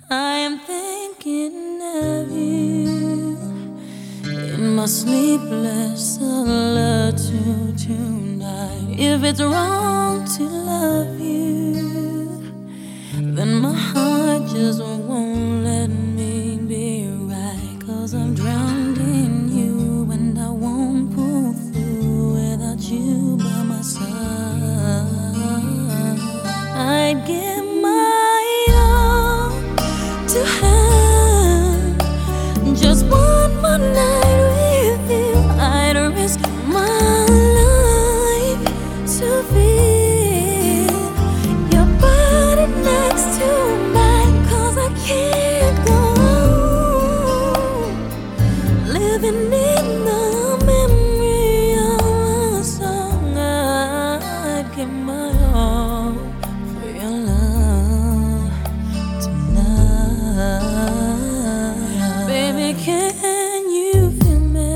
I am thinking of you in my sleepless solitude tonight. If it's wrong to love you, then my heart just won't let me be right. 'Cause I'm drowned in you and I won't pull through without you by my side. I'd give my all to have just one more night with you. I'd risk my life to feel your body next to mine. 'Cause I can't go on living in the memory of a song. I'd give my all for your love tonight. Baby, can you feel me?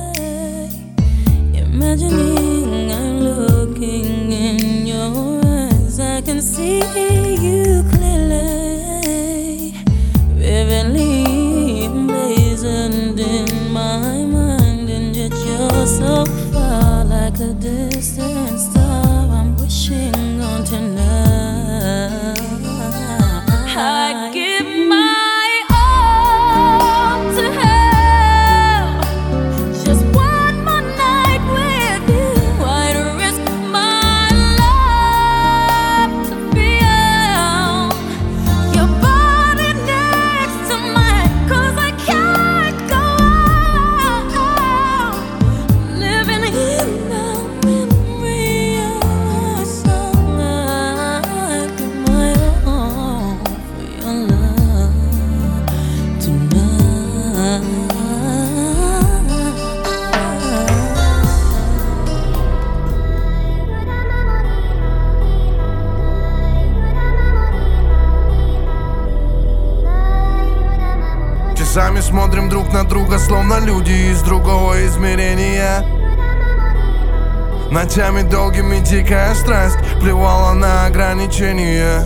Imagining I'm looking in your eyes. I can see you clearly, vividly emblazoned in my mind. And yet you're so far, like a distant star I'm wishing on tonight. I give my all to have just one more night with you. I'd risk my life to feel your body next to mine. 'Cause I can't go on living in the memory of a song. I'd give my all for your love tonight. Часами смотрим друг на друга, словно люди из другого измерения. Ночами долгими дикая страсть плевала на ограничения.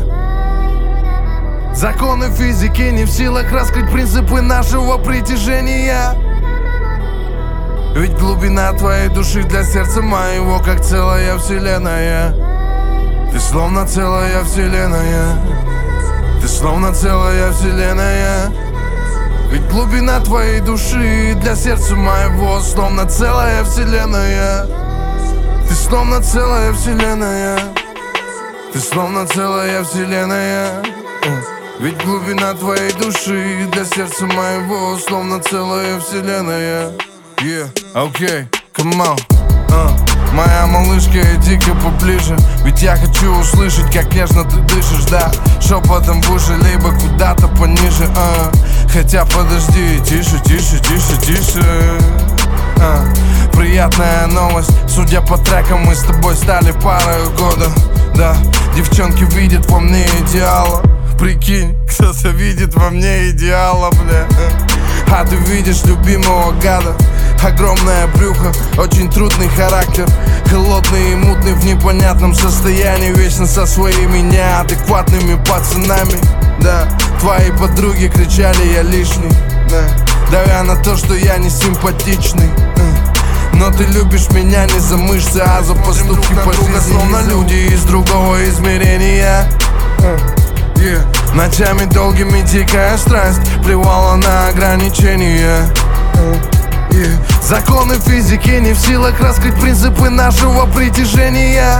Законы физики не в силах раскрыть принципы нашего притяжения. Ведь глубина твоей души для сердца моего как целая вселенная. Ты словно целая вселенная. Ты словно целая вселенная. Ведь глубина твоей души для сердца моего словно целая вселенная. Ты словно целая вселенная. Ты словно целая вселенная. Ведь глубина твоей души для сердца моего словно целая вселенная. Yeah, okay, come on. Моя малышка, иди-ка поближе. Ведь я хочу услышать, как нежно ты дышишь, да. Шепотом в уши, либо куда-то пониже. Хотя подожди, тише, тише, тише, тише. Приятная новость. Судя по трекам, мы с тобой стали парой года. Да, девчонки видят во мне идеала. Прикинь, кто-то видит во мне идеала, бля. А ты видишь любимого гада. Огромное брюхо, очень трудный характер. Холодный и мутный в непонятном состоянии. Вечно со своими неадекватными пацанами. Да, твои подруги кричали, я лишний, да, давя на то, что я не симпатичный. Но ты любишь меня не за мышцы, а за поступки по жизни. Словно люди из другого измерения. Ночами долгими дикая страсть плевала на ограничения. Законы физики не в силах раскрыть принципы нашего притяжения.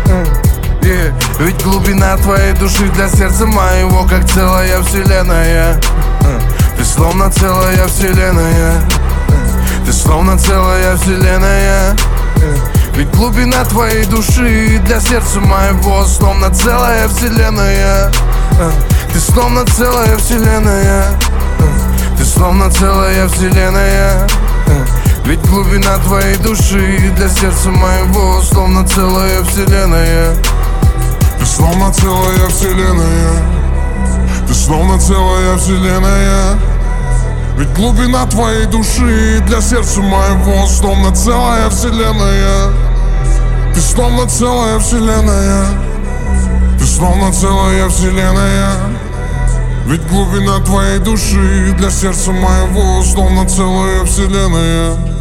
Ведь глубина твоей души для сердца моего как целая вселенная. Ты словно целая вселенная. Ты словно целая вселенная. Ведь глубина твоей души для сердца моего словно целая вселенная. Ты словно целая вселенная. Ты словно целая вселенная. Ведь глубина твоей души для сердца моего словно целая вселенная. Ты словно целая вселенная. Ты словно целая вселенная. Ведь глубина твоей души для сердца моего словно целая вселенная. Ты словно целая вселенная. Ты словно целая вселенная. Ведь глубина твоей души для сердца моего словно целая вселенная.